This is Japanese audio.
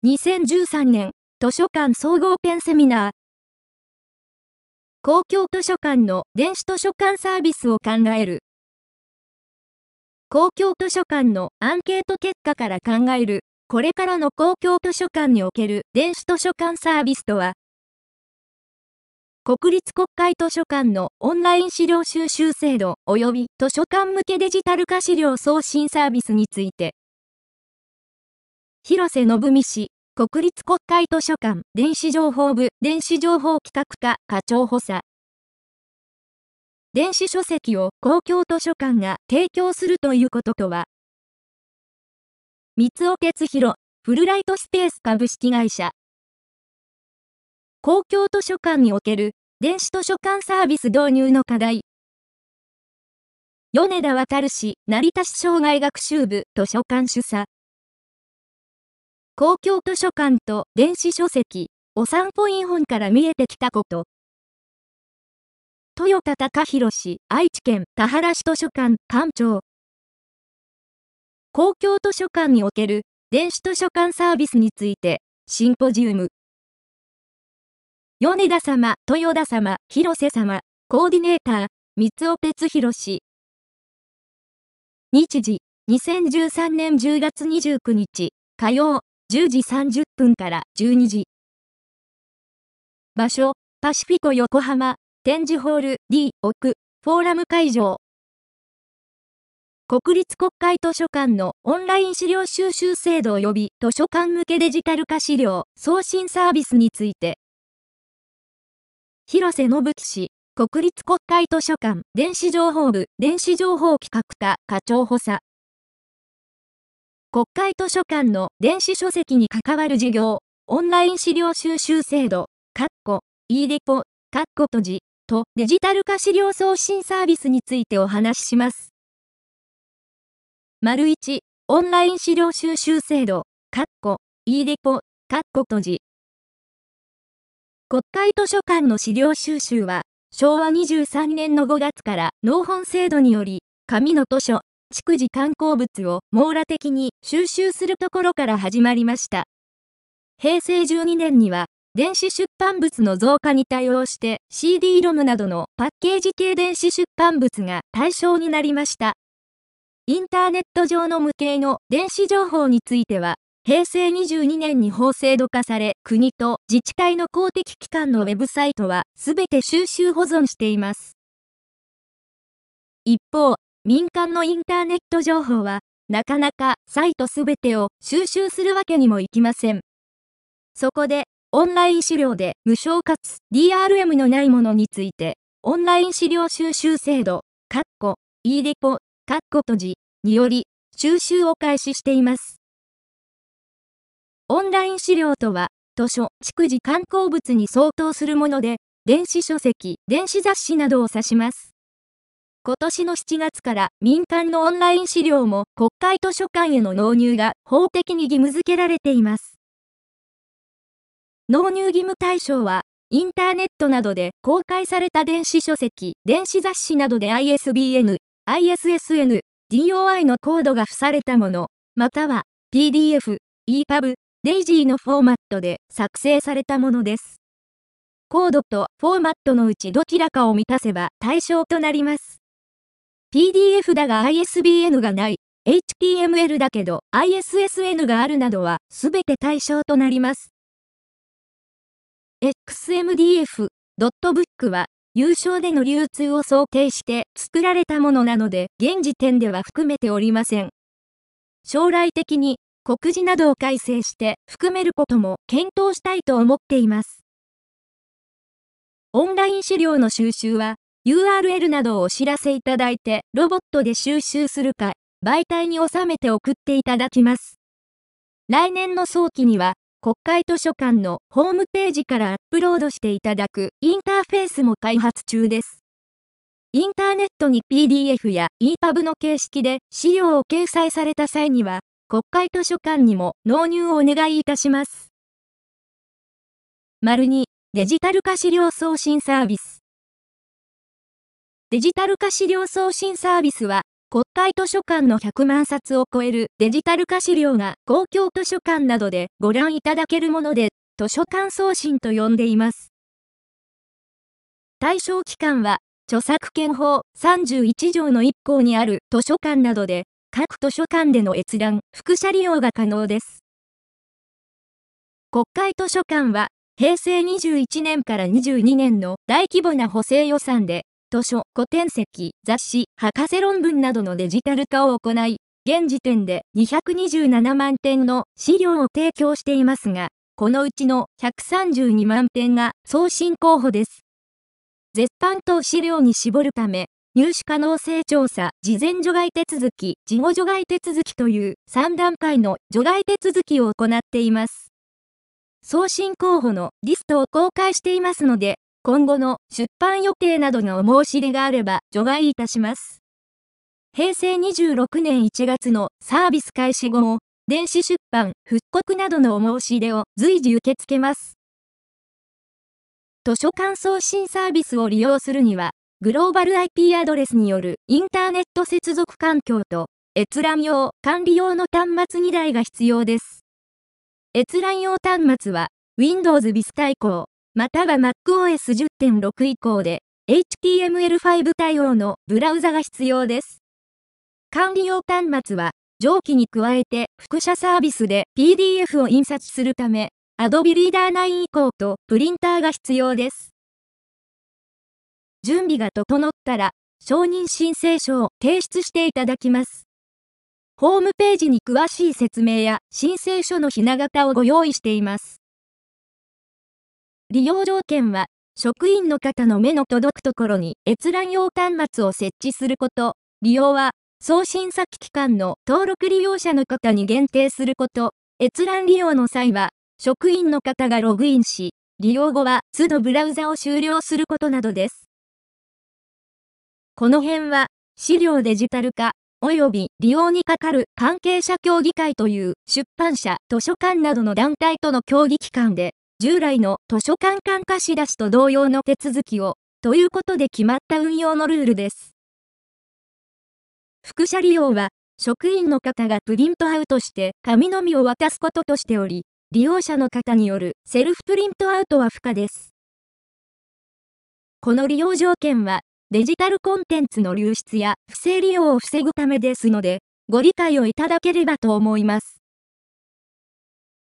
2013年、図書館総合ペンセミナー。公共図書館の電子図書館サービスを考える。公共図書館のアンケート結果から考える、これからの公共図書館における電子図書館サービスとは、国立国会図書館のオンライン資料収集制度及び図書館向けデジタル化資料送信サービスについて、広瀬信美氏、国立国会図書館電子情報部電子情報企画課課長補佐。電子書籍を公共図書館が提供するということとは、三尾哲弘、フルライトスペース株式会社。公共図書館における電子図書館サービス導入の課題。米田航氏、成田市障害学習部図書館主査。公共図書館と電子書籍、お散歩イン本から見えてきたこと。豊田貴弘氏、愛知県田原市図書館館長。公共図書館における電子図書館サービスについて、シンポジウム。米田様、豊田様、広瀬様、コーディネーター、三尾哲弘氏。日時、2013年10月29日、火曜、10時30分から12時。場所、パシフィコ横浜、展示ホール D 奥、フォーラム会場。国立国会図書館のオンライン資料収集制度及び図書館向けデジタル化資料送信サービスについて。広瀬信喜氏、国立国会図書館電子情報部電子情報企画課課長補佐。国会図書館の電子書籍に関わる事業、オンライン資料収集制度、eデポ、閉じ、とデジタル化資料送信サービスについてお話しします。1、オンライン資料収集制度、eデポ、閉じ。国会図書館の資料収集は、昭和23年の5月から納本制度により、紙の図書、蓄字刊行物を網羅的に収集するところから始まりました。平成12年には、電子出版物の増加に対応して CD-ROM などのパッケージ系電子出版物が対象になりました。インターネット上の無形の電子情報については、平成22年に法制度化され、国と自治体の公的機関のウェブサイトはすべて収集保存しています。一方、民間のインターネット情報は、なかなかサイトすべてを収集するわけにもいきません。そこで、オンライン資料で無償かつ DRM のないものについて、オンライン資料収集制度、eデポ、閉じにより収集を開始しています。オンライン資料とは、図書、蓄字刊行物に相当するもので、電子書籍、電子雑誌などを指します。今年の7月から民間のオンライン資料も国会図書館への納入が法的に義務付けられています。納入義務対象は、インターネットなどで公開された電子書籍、電子雑誌などで ISBN、ISSN、DOI のコードが付されたもの、または PDF、EPUB、DAISY のフォーマットで作成されたものです。コードとフォーマットのうちどちらかを満たせば対象となります。PDF だが ISBN がない、HTML だけど ISSN があるなどはすべて対象となります。XMDF.Book は有償での流通を想定して作られたものなので現時点では含めておりません。将来的に告示などを改正して含めることも検討したいと思っています。オンライン資料の収集はURL などをお知らせいただいてロボットで収集するか媒体に収めて送っていただきます。来年の早期には国会図書館のホームページからアップロードしていただくインターフェースも開発中です。インターネットに PDF や EPUB の形式で資料を掲載された際には国会図書館にも納入をお願いいたします。2、デジタル化資料送信サービス。デジタル化資料送信サービスは、 国会図書館の100万冊を超えるデジタル化資料が公共図書館などでご覧いただけるもので、図書館送信と呼んでいます。対象期間は、著作権法31条の1項にある図書館などで、各図書館での閲覧、複写利用が可能です。国会図書館は、平成21年から22年の大規模な補正予算で、図書、古典籍、雑誌、博士論文などのデジタル化を行い、現時点で227万点の資料を提供していますが、このうちの132万点が送信候補です。絶版等資料に絞るため、入手可能性調査、事前除外手続き、事後除外手続きという3段階の除外手続きを行っています。送信候補のリストを公開していますので、今後の出版予定などのお申し入れがあれば除外いたします。平成26年1月のサービス開始後も、電子出版、復刻などのお申し入れを随時受け付けます。図書館送信サービスを利用するには、グローバル IP アドレスによるインターネット接続環境と、閲覧用、管理用の端末2台が必要です。閲覧用端末は、Windows Vista 以降、または MacOS 10.6 以降で、HTML5 対応のブラウザが必要です。管理用端末は、上記に加えて、複写サービスで PDF を印刷するため、Adobe Reader 9以降とプリンターが必要です。準備が整ったら、承認申請書を提出していただきます。ホームページに詳しい説明や申請書のひな形をご用意しています。利用条件は、職員の方の目の届くところに閲覧用端末を設置すること、利用は、送信先機関の登録利用者の方に限定すること、閲覧利用の際は、職員の方がログインし、利用後は都度ブラウザを終了することなどです。この辺は、資料デジタル化、及び利用にかかる関係者協議会という出版社、図書館などの団体との協議機関で、従来の図書館間貸し出しと同様の手続きを、ということで決まった運用のルールです。複写利用は、職員の方がプリントアウトして紙のみを渡すこととしており、利用者の方によるセルフプリントアウトは不可です。この利用条件は、デジタルコンテンツの流出や不正利用を防ぐためですので、ご理解をいただければと思います。